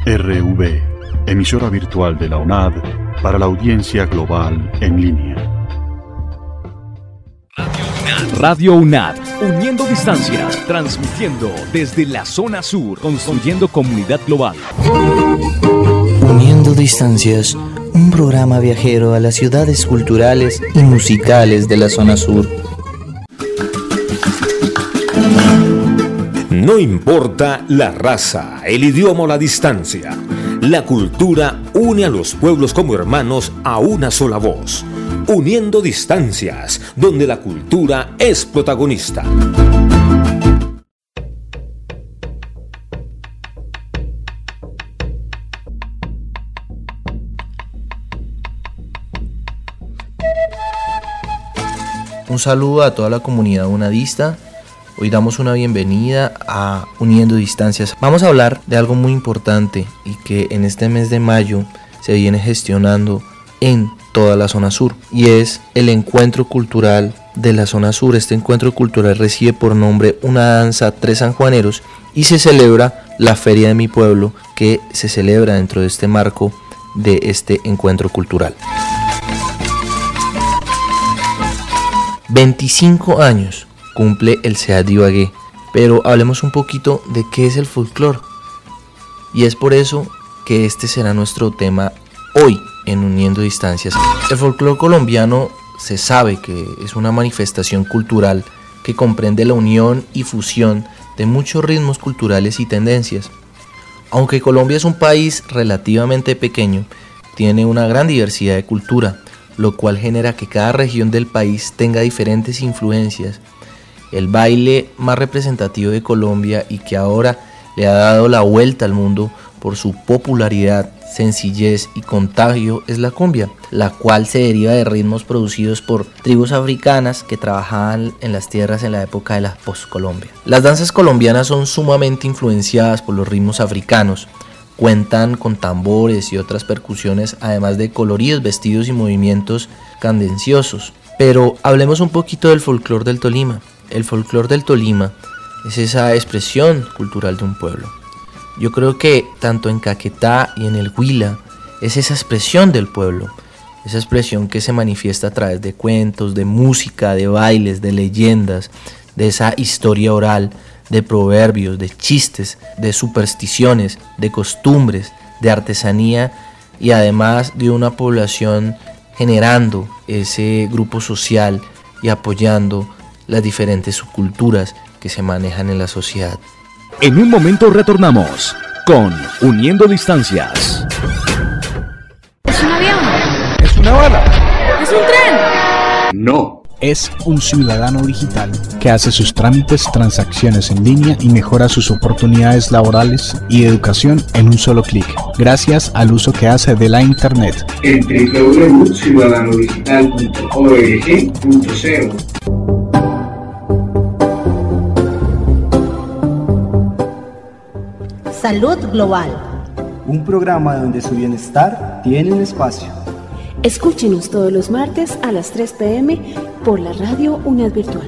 RV, emisora virtual de la UNAD para la audiencia global en línea. Radio UNAD, uniendo distancias, transmitiendo desde la zona sur, construyendo comunidad global. Uniendo distancias, un programa viajero a las ciudades culturales y musicales de la zona sur. No importa la raza, el idioma o la distancia, la cultura une a los pueblos como hermanos a una sola voz. Uniendo distancias, donde la cultura es protagonista. Un saludo a toda la comunidad unadista. Hoy damos una bienvenida a Uniendo Distancias. Vamos a hablar de algo muy importante y que en este mes de mayo se viene gestionando en toda la zona sur, y es el encuentro cultural de la zona sur. Este encuentro cultural recibe por nombre Una Danza Tres Sanjuaneros y se celebra la Feria de mi Pueblo, que se celebra dentro de este marco de este encuentro cultural. 25 años cumple el SEAD de Ibagué, pero hablemos un poquito de qué es el folclore, y es por eso que este será nuestro tema hoy en Uniendo Distancias. El folclore colombiano se sabe que es una manifestación cultural que comprende la unión y fusión de muchos ritmos culturales y tendencias. Aunque Colombia es un país relativamente pequeño, tiene una gran diversidad de cultura, lo cual genera que cada región del país tenga diferentes influencias. El baile más representativo de Colombia y que ahora le ha dado la vuelta al mundo por su popularidad, sencillez y contagio es la cumbia, la cual se deriva de ritmos producidos por tribus africanas que trabajaban en las tierras en la época de la postcolombia. Las danzas colombianas son sumamente influenciadas por los ritmos africanos. Cuentan con tambores y otras percusiones, además de coloridos vestidos y movimientos cadenciosos. Pero hablemos un poquito del folclore del Tolima. El folclore del Tolima es esa expresión cultural de un pueblo. Yo creo que tanto en Caquetá y en el Huila es esa expresión del pueblo, esa expresión que se manifiesta a través de cuentos, de música, de bailes, de leyendas, de esa historia oral, de proverbios, de chistes, de supersticiones, de costumbres, de artesanía y además de una población generando ese grupo social y apoyando las diferentes subculturas que se manejan en la sociedad. En un momento retornamos con Uniendo Distancias. ¿Es un avión? ¿Es una bala? ¿Es un tren? No. Es un ciudadano digital que hace sus trámites, transacciones en línea y mejora sus oportunidades laborales y de educación en un solo clic, gracias al uso que hace de la Internet. En www.ciudadanodigital.org.co. Salud Global. Un programa donde su bienestar tiene un espacio. Escúchenos todos los martes a las 3 p.m. por la radio UNAD Virtual.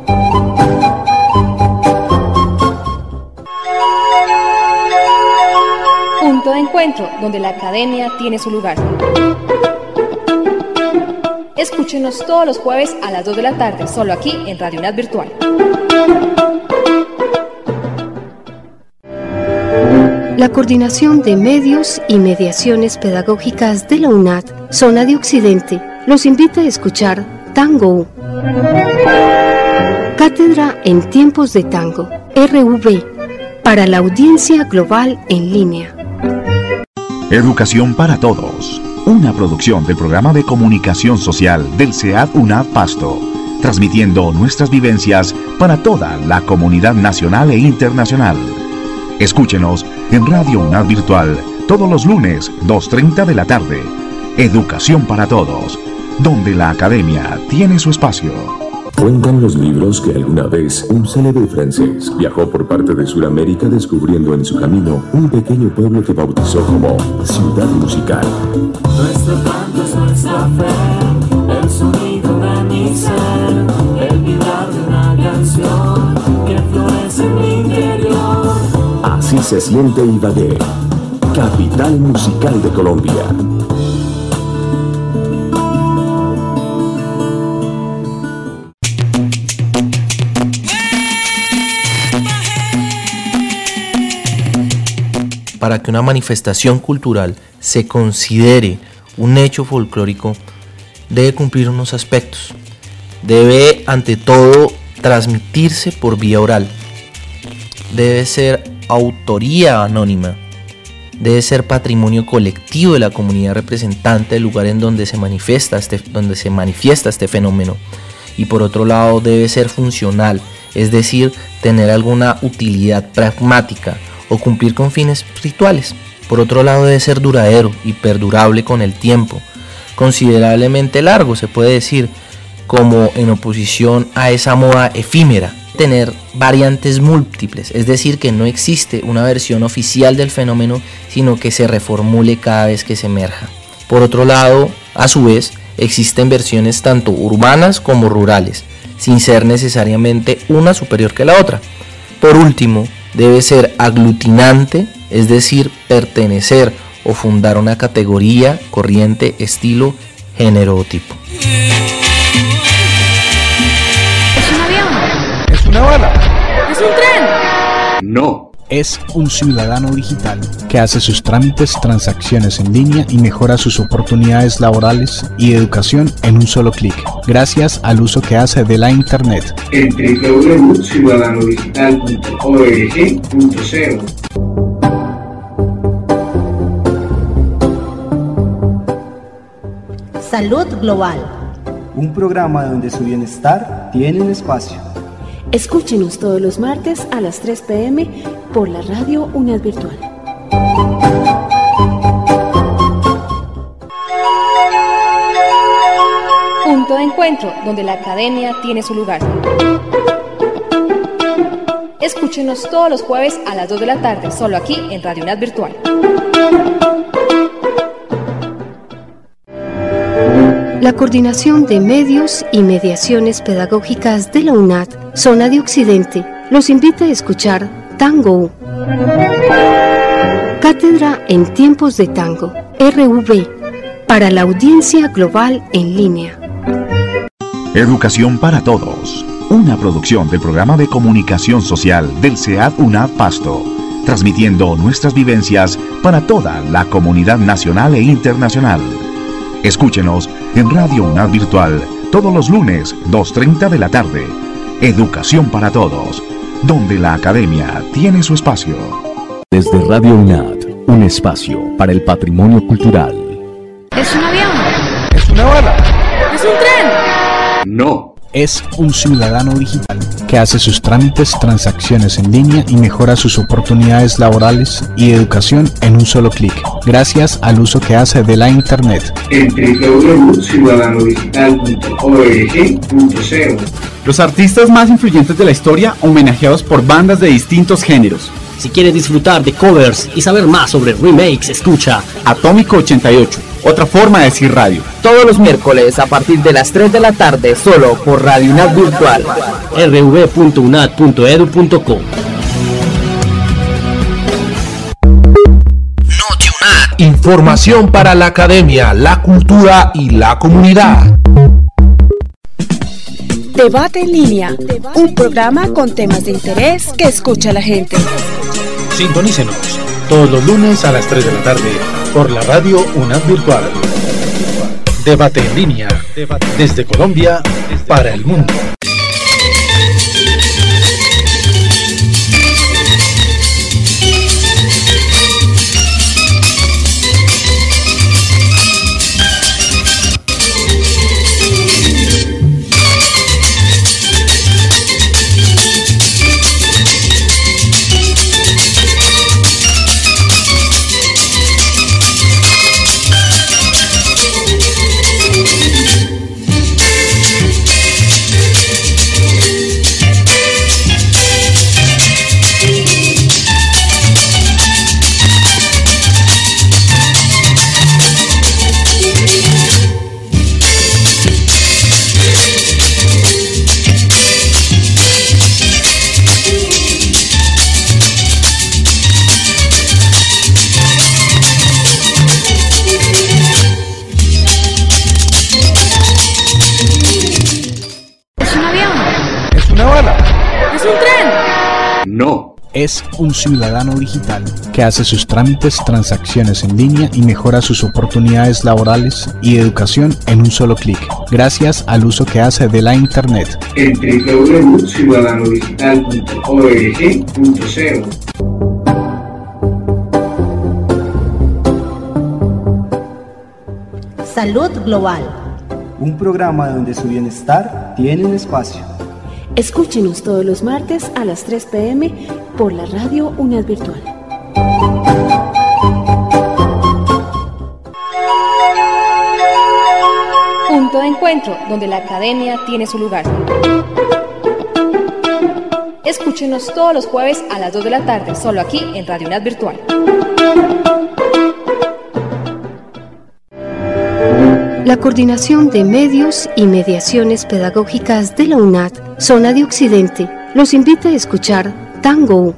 Punto de encuentro, donde la academia tiene su lugar. Escúchenos todos los jueves a las 2 de la tarde, solo aquí en Radio UNAD Virtual. La Coordinación de Medios y Mediaciones Pedagógicas de la UNAD, Zona de Occidente, los invita a escuchar Tango. Cátedra en Tiempos de Tango, RV, para la audiencia global en línea. Educación para Todos, una producción del Programa de Comunicación Social del SEAD UNAD Pasto, transmitiendo nuestras vivencias para toda la comunidad nacional e internacional. Escúchenos en Radio UNAD Virtual todos los lunes, 2:30 de la tarde. Educación para Todos, donde la academia tiene su espacio. Cuentan los libros que alguna vez un célebre francés viajó por parte de Sudamérica descubriendo en su camino un pequeño pueblo que bautizó como Ciudad Musical. Nuestro canto es nuestra fe, el sonido de mi ser, el vibrar de una canción que florece en mi interior. Así se siente Ibagué. capital musical de Colombia. Para que una manifestación cultural se considere un hecho folclórico, debe cumplir unos aspectos. Debe, ante todo, transmitirse por vía oral. Debe ser autoría anónima. Debe ser patrimonio colectivo de la comunidad representante del lugar en donde se manifiesta este fenómeno. Y por otro lado, debe ser funcional, es decir, tener alguna utilidad pragmática o cumplir con fines rituales. Por otro lado, debe ser duradero y perdurable con el tiempo, considerablemente largo, se puede decir, como en oposición a esa moda efímera. Tener variantes múltiples, es decir, que no existe una versión oficial del fenómeno, sino que se reformule cada vez que se emerja. Por otro lado, a su vez, existen versiones tanto urbanas como rurales, sin ser necesariamente una superior que la otra. Por último, debe ser aglutinante, es decir, pertenecer o fundar una categoría, corriente, estilo, género o tipo. ¿Es un avión? ¿Es una bala? ¿Es un tren? No. Es un ciudadano digital que hace sus trámites, transacciones en línea y mejora sus oportunidades laborales y de educación en un solo clic, gracias al uso que hace de la Internet. En www.ciudadanodigital.org.co. Salud Global. Un programa donde su bienestar tiene un espacio. Escúchenos todos los martes a las 3 p.m. por la radio UNAD Virtual. Punto de encuentro, donde la academia tiene su lugar. Escúchenos todos los jueves a las 2 de la tarde, solo aquí en Radio UNAD Virtual. La Coordinación de Medios y Mediaciones Pedagógicas de la UNAD, Zona de Occidente, los invita a escuchar Tango U. Cátedra en Tiempos de Tango, RV, para la audiencia global en línea. Educación para Todos, una producción del programa de comunicación social del CEAD UNAD Pasto, transmitiendo nuestras vivencias para toda la comunidad nacional e internacional. Escúchenos en Radio UNAD Virtual todos los lunes, 2:30 de la tarde. Educación para Todos, donde la academia tiene su espacio. Desde Radio UNAD, un espacio para el patrimonio cultural. ¿Es un avión? ¿Es una bala? ¿Es un tren? No. Es un ciudadano digital que hace sus trámites, transacciones en línea y mejora sus oportunidades laborales y de educación en un solo clic, gracias al uso que hace de la Internet. En www.ciudadanodigital.org.co. Los artistas más influyentes de la historia homenajeados por bandas de distintos géneros. Si quieres disfrutar de covers y saber más sobre remakes, escucha Atómico 88, otra forma de decir radio. Todos los miércoles a partir de las 3 de la tarde, solo por Radio UNAD Virtual. rv.unad.edu.co. Información para la academia, la cultura y la comunidad. Debate en línea, un programa con temas de interés que escucha la gente. Sintonícenos todos los lunes a las 3 de la tarde por la radio UNAD Virtual. Debate en línea, desde Colombia para el mundo. Es un ciudadano digital que hace sus trámites, transacciones en línea y mejora sus oportunidades laborales y educación en un solo clic, gracias al uso que hace de la Internet. En www.ciudadanodigital.org.co. Salud Global. Un programa donde su bienestar tiene un espacio. Escúchenos todos los martes a las 3 p.m. por la radio UNAD Virtual. Punto de encuentro, donde la academia tiene su lugar. Escúchenos todos los jueves a las 2 de la tarde, solo aquí en Radio UNAD Virtual. La Coordinación de Medios y Mediaciones Pedagógicas de la UNAD, Zona de Occidente, los invita a escuchar Tango.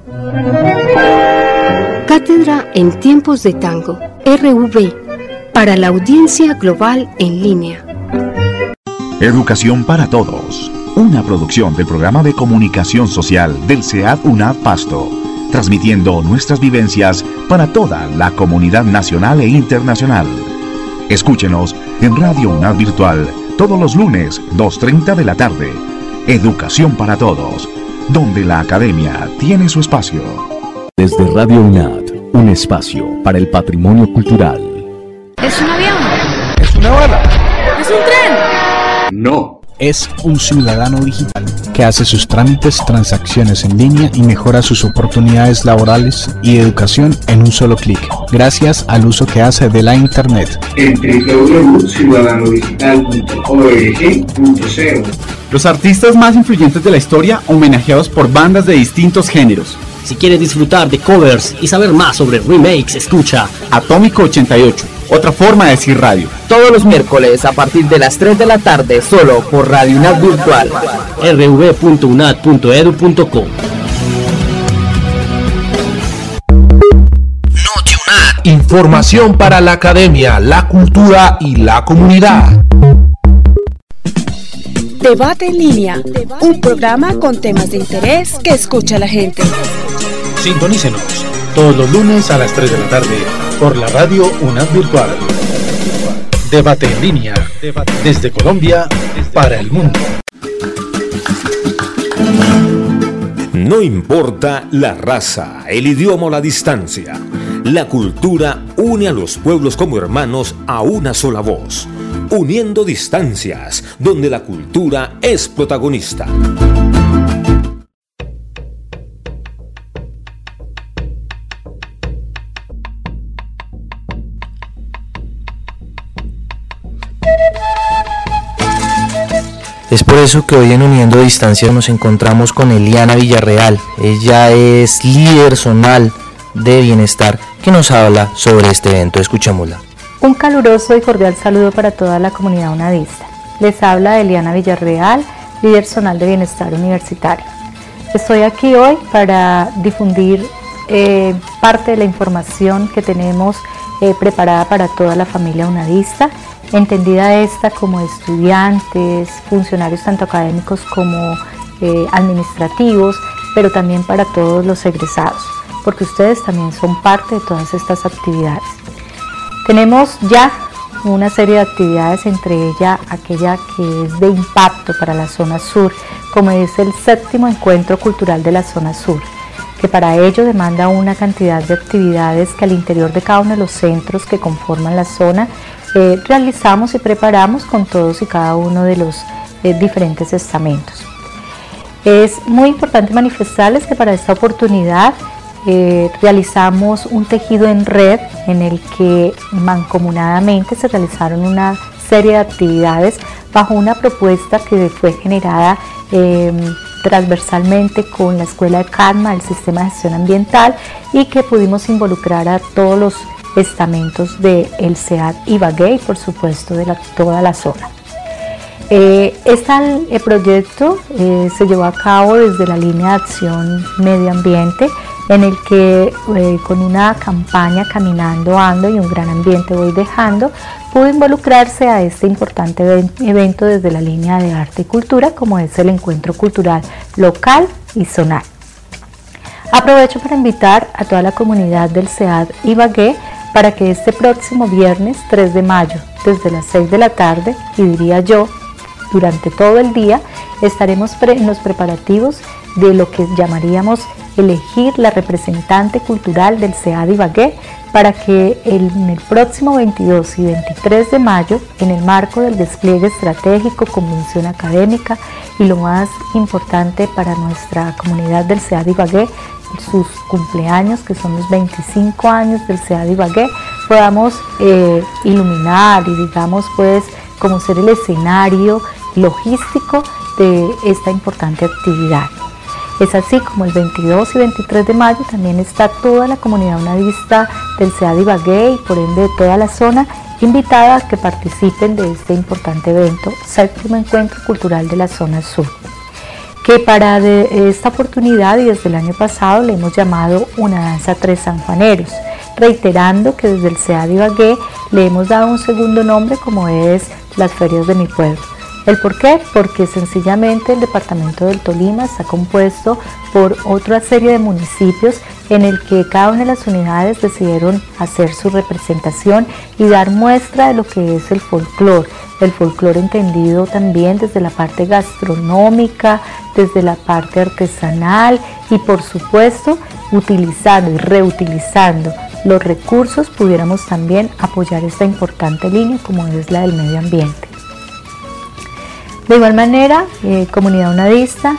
Cátedra en Tiempos de Tango, RV, para la audiencia global en línea. Educación para Todos, una producción del programa de comunicación social del CEAD UNAD Pasto, transmitiendo nuestras vivencias para toda la comunidad nacional e internacional. Escúchenos en Radio UNAD Virtual todos los lunes, 2:30 de la tarde. Educación para Todos, donde la academia tiene su espacio. Desde Radio UNAD, un espacio para el patrimonio cultural. ¿Es un avión? ¿Es una bala? ¿Es un tren? No. Es un ciudadano digital que hace sus trámites, transacciones en línea y mejora sus oportunidades laborales y educación en un solo clic, gracias al uso que hace de la Internet. En www.ciudadanodigital.org.co. Los artistas más influyentes de la historia homenajeados por bandas de distintos géneros. Si quieres disfrutar de covers y saber más sobre remakes, escucha Atómico 88, otra forma de decir radio. Todos los miércoles a partir de las 3 de la tarde, solo por Radio UNAD Virtual. rv.unad.edu.co. Información para la academia, la cultura y la comunidad. Debate en línea, un programa con temas de interés que escucha la gente. Sintonícenos todos los lunes a las 3 de la tarde por la radio UNAD Virtual. Debate en línea, desde Colombia para el mundo. No importa la raza, el idioma o la distancia, la cultura une a los pueblos como hermanos a una sola voz, uniendo distancias, donde la cultura es protagonista. Es por eso que hoy en Uniendo Distancias nos encontramos con Eliana Villarreal. Ella es líder zonal de bienestar que nos habla sobre este evento. Escuchémosla. Un caluroso y cordial saludo para toda la comunidad unadista. Les habla Eliana Villarreal, líder zonal de bienestar universitario. Estoy aquí hoy para difundir parte de la información que tenemos preparada para toda la familia unadista, entendida esta como estudiantes, funcionarios tanto académicos como administrativos, pero también para todos los egresados, porque ustedes también son parte de todas estas actividades. Tenemos ya una serie de actividades, entre ellas aquella que es de impacto para la zona sur, como es el 7º Encuentro Cultural de la Zona Sur, que para ello demanda una cantidad de actividades que al interior de cada uno de los centros que conforman la zona realizamos y preparamos con todos y cada uno de los diferentes estamentos. Es muy importante manifestarles que para esta oportunidad realizamos un tejido en red en el que mancomunadamente se realizaron una serie de actividades bajo una propuesta que fue generada transversalmente con la Escuela de CADMA, el Sistema de Gestión Ambiental, y que pudimos involucrar a todos los estamentos del CEAD Ibagué y por supuesto de toda la zona. Este proyecto se llevó a cabo desde la línea de acción medio ambiente, en el que con una campaña Caminando Ando y un gran ambiente voy dejando, pudo involucrarse a este importante evento desde la línea de arte y cultura, como es el encuentro cultural local y zonal. Aprovecho para invitar a toda la comunidad del SEAD Ibagué para que este próximo viernes 3 de mayo, desde las 6 de la tarde, y diría yo, durante todo el día, estaremos en los preparativos de lo que llamaríamos elegir la representante cultural del SEAD Ibagué para que en el próximo 22 y 23 de mayo, en el marco del despliegue estratégico, convención académica y lo más importante para nuestra comunidad del SEAD Ibagué, sus cumpleaños, que son los 25 años del SEAD Ibagué, podamos iluminar y digamos pues como ser el escenario logístico de esta importante actividad. Es así como el 22 y 23 de mayo también está toda la comunidad unadista del SEAD Ibagué y por ende de toda la zona invitada a que participen de este importante evento, 7º Encuentro Cultural de la Zona Sur, que para esta oportunidad y desde el año pasado le hemos llamado Una Danza Tres Sanjuaneros, reiterando que desde el SEAD Ibagué le hemos dado un segundo nombre como es las Ferias de mi Pueblo. ¿El por qué? Porque sencillamente el departamento del Tolima está compuesto por otra serie de municipios en el que cada una de las unidades decidieron hacer su representación y dar muestra de lo que es el folclore entendido también desde la parte gastronómica, desde la parte artesanal y por supuesto utilizando y reutilizando los recursos pudiéramos también apoyar esta importante línea como es la del medio ambiente. De igual manera, comunidad unadista,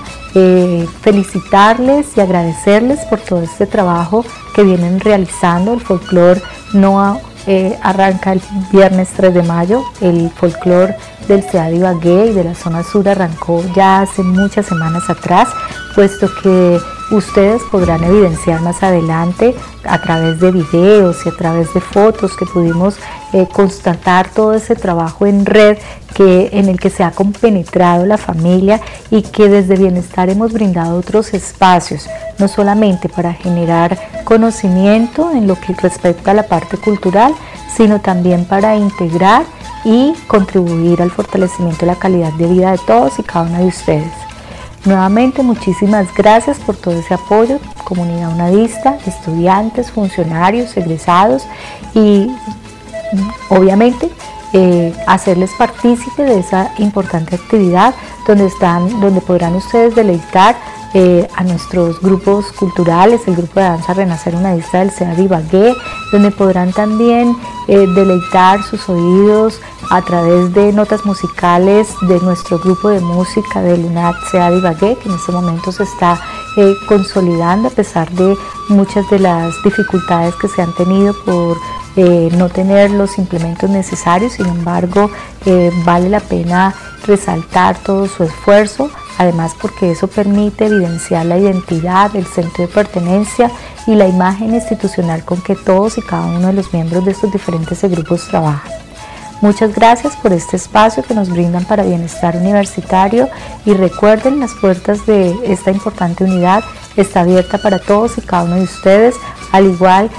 felicitarles y agradecerles por todo este trabajo que vienen realizando. El folclore no arranca el viernes 3 de mayo, el folclore del SEAD Ibagué y de la zona sur arrancó ya hace muchas semanas atrás, puesto que ustedes podrán evidenciar más adelante a través de videos y a través de fotos que pudimos constatar todo ese trabajo en red en el que se ha compenetrado la familia y que desde Bienestar hemos brindado otros espacios, no solamente para generar conocimiento en lo que respecta a la parte cultural, sino también para integrar y contribuir al fortalecimiento de la calidad de vida de todos y cada uno de ustedes. Nuevamente, muchísimas gracias por todo ese apoyo, comunidad unadista, estudiantes, funcionarios, egresados y obviamente hacerles partícipe de esa importante actividad donde podrán ustedes deleitar a nuestros grupos culturales, el grupo de danza Renacer Unadista del SEAD Ibagué, donde podrán también deleitar sus oídos a través de notas musicales de nuestro grupo de música del UNAD SEAD Ibagué, que en este momento se está consolidando a pesar de muchas de las dificultades que se han tenido por no tener los implementos necesarios. Sin embargo, vale la pena resaltar todo su esfuerzo, además porque eso permite evidenciar la identidad, el centro de pertenencia y la imagen institucional con que todos y cada uno de los miembros de estos diferentes grupos trabajan. Muchas gracias por este espacio que nos brindan para Bienestar Universitario y recuerden, las puertas de esta importante unidad está abierta para todos y cada uno de ustedes, al igual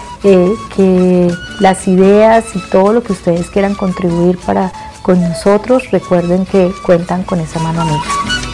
que las ideas y todo lo que ustedes quieran contribuir con nosotros, recuerden que cuentan con esa mano amiga.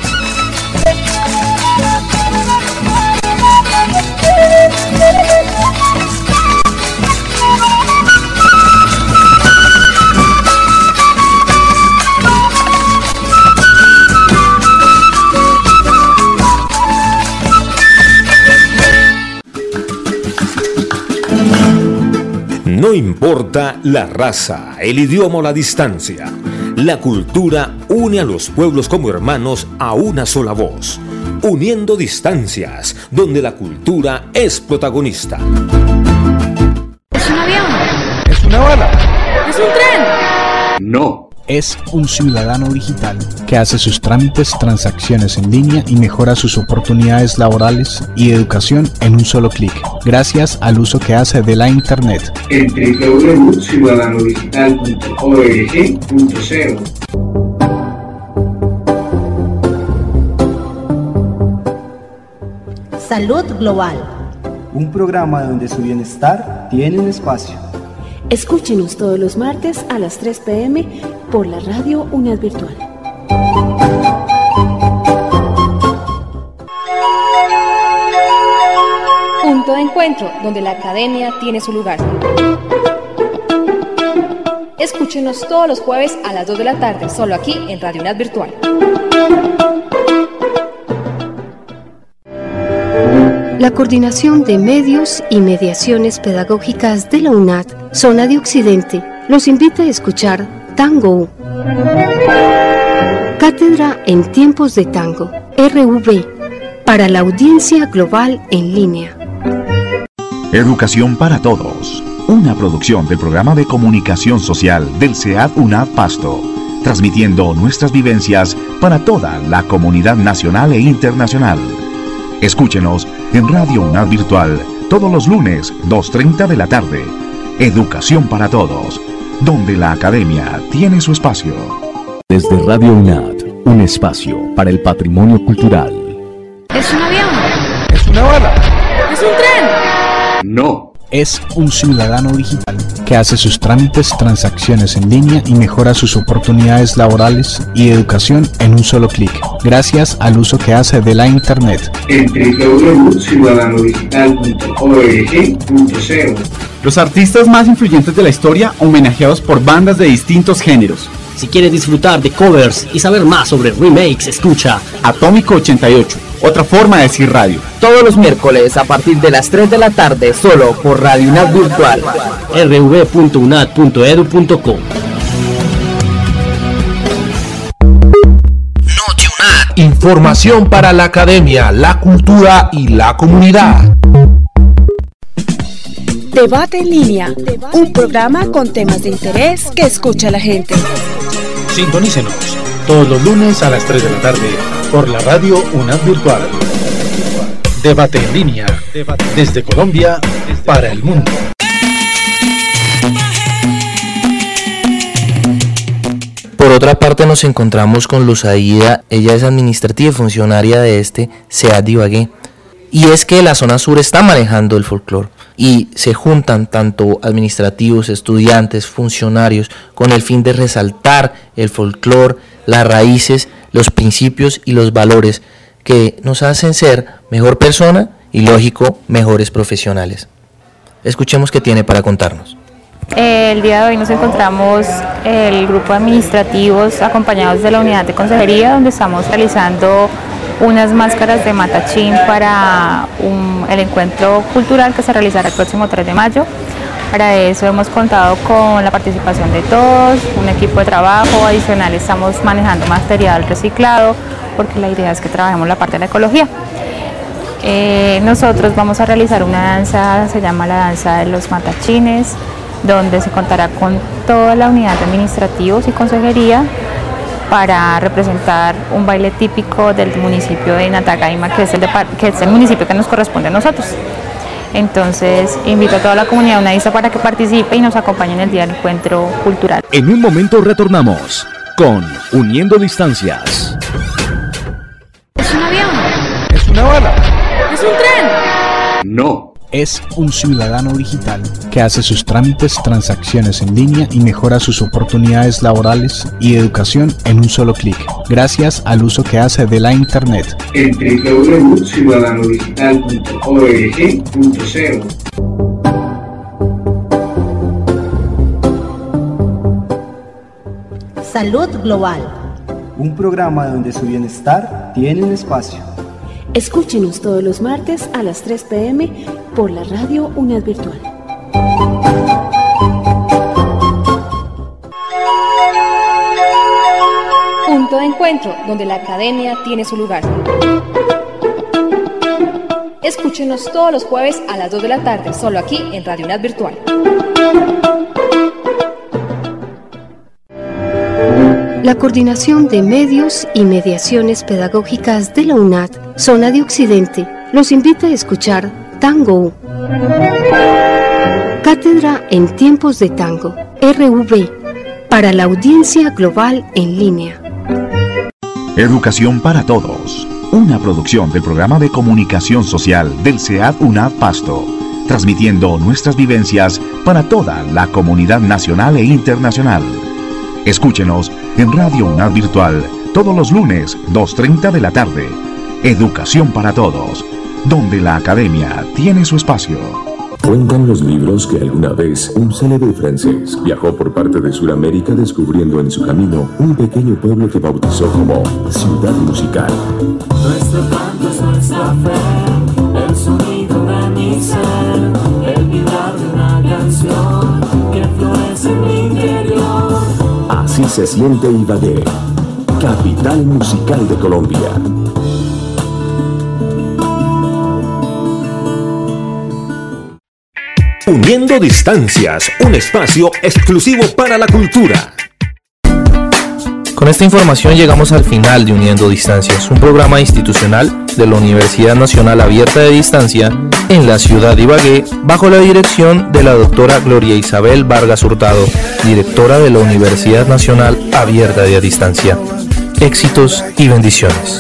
No importa la raza, el idioma o la distancia, la cultura une a los pueblos como hermanos a una sola voz, uniendo distancias, donde la cultura es protagonista. ¿Es un avión? ¿Es una bala? ¿Es un tren? No. Es un ciudadano digital que hace sus trámites, transacciones en línea y mejora sus oportunidades laborales y de educación en un solo clic, gracias al uso que hace de la Internet. En www.ciudadanodigital.org.co. Salud Global. Un programa donde su bienestar tiene un espacio. Escúchenos todos los martes a las 3 p.m. por la radio UNAD Virtual. encuentro donde la academia tiene su lugar. Escúchenos todos los jueves a las 2 de la tarde, solo aquí en Radio UNAD Virtual. La Coordinación de Medios y Mediaciones Pedagógicas de la UNAD, Zona de Occidente, los invita a escuchar Tango U. Cátedra en Tiempos de Tango, RV, para la audiencia global en línea. Educación para Todos, una producción del programa de comunicación social del SEAD UNAD Pasto, transmitiendo nuestras vivencias para toda la comunidad nacional e internacional. Escúchenos en Radio UNAD Virtual todos los lunes, 2:30 de la tarde. Educación para Todos, donde la academia tiene su espacio. Desde Radio UNAD, un espacio para el patrimonio cultural. ¿Es un avión? ¿Es una bala? ¿Es un tren? No. Es un ciudadano digital que hace sus trámites, transacciones en línea y mejora sus oportunidades laborales y educación en un solo clic, gracias al uso que hace de la Internet. En www.ciudadanodigital.org.co. Los artistas más influyentes de la historia homenajeados por bandas de distintos géneros. Si quieres disfrutar de covers y saber más sobre remakes, escucha Atómico 88, otra forma de decir radio. Todos los miércoles a partir de las 3 de la tarde, solo por Radio UNAD Virtual. rv.unad.edu.co. Información para la academia, la cultura y la comunidad. Debate en línea, un programa con temas de interés que escucha la gente. Sintonícenos todos los lunes a las 3 de la tarde por la radio UNAD Virtual. Debate en línea, desde Colombia para el mundo. Por otra parte nos encontramos con Luz Aida, ella es administrativa y funcionaria de este SEAD de Ibagué. Y es que la zona sur está manejando el folclore y se juntan tanto administrativos, estudiantes, funcionarios con el fin de resaltar el folclore, las raíces, los principios y los valores que nos hacen ser mejor persona y, lógico, mejores profesionales. Escuchemos qué tiene para contarnos. El día de hoy nos encontramos el grupo de administrativos acompañados de la unidad de consejería, donde estamos realizando unas máscaras de matachín para el encuentro cultural que se realizará el próximo 3 de mayo. Para eso hemos contado con la participación de todos, un equipo de trabajo. Adicional estamos manejando material reciclado porque la idea es que trabajemos la parte de la ecología. Nosotros vamos a realizar una danza, se llama la danza de los matachines, donde se contará con toda la unidad de administrativos y consejería para representar un baile típico del municipio de Natagaima, que es el municipio que nos corresponde a nosotros. Entonces, invito a toda la comunidad unadista para que participe y nos acompañe en el día del encuentro cultural. En un momento retornamos con Uniendo Distancias. ¿Es un avión? ¿Es una bala? ¿Es un tren? No. Es un ciudadano digital que hace sus trámites, transacciones en línea y mejora sus oportunidades laborales y educación en un solo clic, gracias al uso que hace de la Internet. En www.ciudadanodigital.org.co. Salud Global. Un programa donde su bienestar tiene un espacio. Escúchenos todos los martes a las 3 p.m. por la radio UNAD Virtual. Punto de encuentro donde la academia tiene su lugar. Escúchenos todos los jueves a las 2 de la tarde, solo aquí en Radio UNAD Virtual. La Coordinación de Medios y Mediaciones Pedagógicas de la UNAD, Zona de Occidente, los invita a escuchar Tango U. Cátedra en Tiempos de Tango, RV, para la audiencia global en línea. Educación para Todos, una producción del programa de comunicación social del SEAD UNAD Pasto, transmitiendo nuestras vivencias para toda la comunidad nacional e internacional. Escúchenos en Radio UNAD Virtual todos los lunes, 2:30 de la tarde. Educación para Todos, donde la academia tiene su espacio. Cuentan los libros que alguna vez un célebre francés viajó por parte de Sudamérica descubriendo en su camino un pequeño pueblo que bautizó como Ciudad Musical. Nuestro canto es nuestra fe, el sonido de mi ser, el vibrar de una canción que florece en mi interior. Así se siente Ibagué, capital musical de Colombia. Uniendo Distancias, un espacio exclusivo para la cultura. Con esta información llegamos al final de Uniendo Distancias, un programa institucional de la Universidad Nacional Abierta de Distancia en la ciudad de Ibagué, bajo la dirección de la doctora Gloria Isabel Vargas Hurtado, directora de la Universidad Nacional Abierta de Distancia. Éxitos y bendiciones.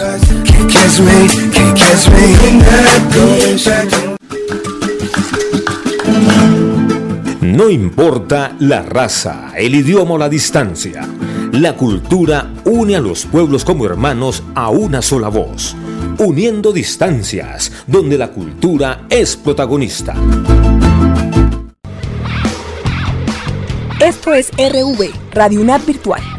No importa la raza, el idioma o la distancia, la cultura une a los pueblos como hermanos a una sola voz, uniendo distancias, donde la cultura es protagonista. Esto es RV, Radio UNAD Virtual.